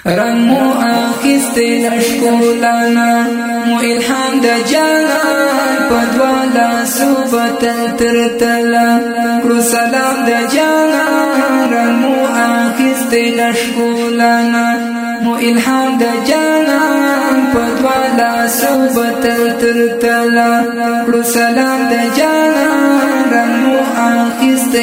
رنگ مو آخستی لشکولانا مو الهام دا جانان پدوالا صوبتل ترتلا کرو سلام دا جانان رنگ مو آخستی لشکولانا مو الهام دا جانان پدوالا صوبتل ترتلا کرو سلام دا جانان رنگ مو آخستی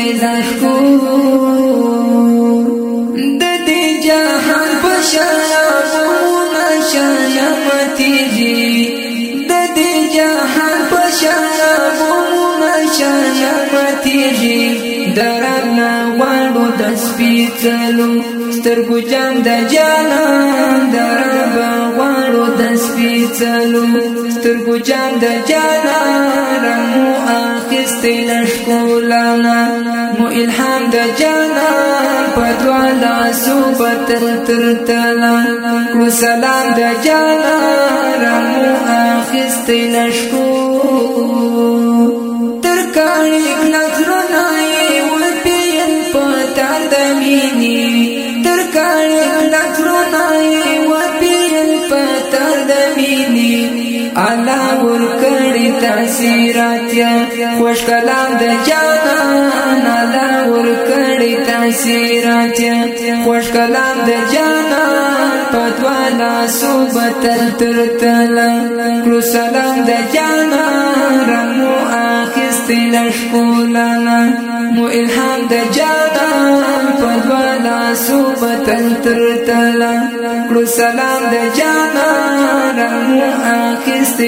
لشکولانا جهان پشرابونا شایمتی جی ددی جهان پشرابونا شایمتی جی درنا وانو دسپیتلو سترگو جام دا جانان دربا وانو دسپیتلو سترگو جام دا جانان رمو آخستی لشکولانا مو الهام دا جانان پدوالا صوبتل ترتلا کرو سلام دا جانا رمو آخستی لشکو ترکانی کلترونائی وپیل پتان دمینی ترکانی کلترونائی وپیل پتان دمینی اللہ ورکڑی تاثیراتیا خوش کلام دا جانان اللہ ورکڑی تاثیراتیا خوش کلام دا جانان پدوالا صوبتل ترتلا کرو سلام دا جانان رمو آخستی لشکولانا مو الهام دا جانان پدوالا صوبتل ترتلا کرو سلام دا جانان رمو آخستی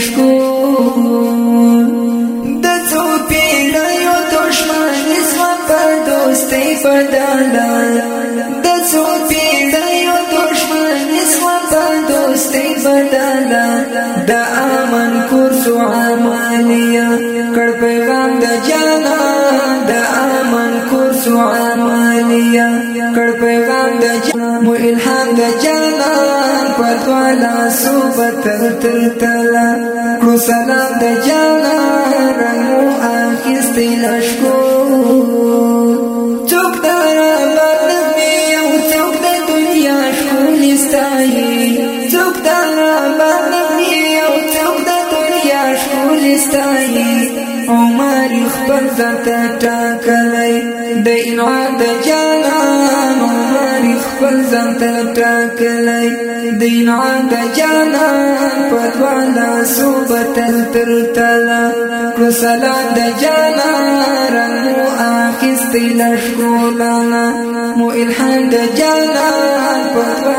لشکولانا دا څو پیړیو دشمني سوه په دوستۍ بدله د څو پیړیو دشمني سوه په دوستۍ بدله د امن کورسو عملیه کړ پیغام د جانان د امن کورسو عملیه کړ پیغام د جانان مو الهام د جانان پدوالا صوبتل ترتلا کرو سلام د جانان رنگو آخستی لشکو څوک د رحمت نبی او څوک د دنیا ښکلي ستایي څوک د رحمت نبی او څوک د دنیا ښکلي ستایي عمر خپل ځان ته ټاکلی د انعام د جانان عمر خپل ځان ته ټاکلی د انعام د جانان پدوالا صوبتل ترتلا کرو سلام د جانان رنگو آخستی لشکولانا مو الهام د جانان پدوالا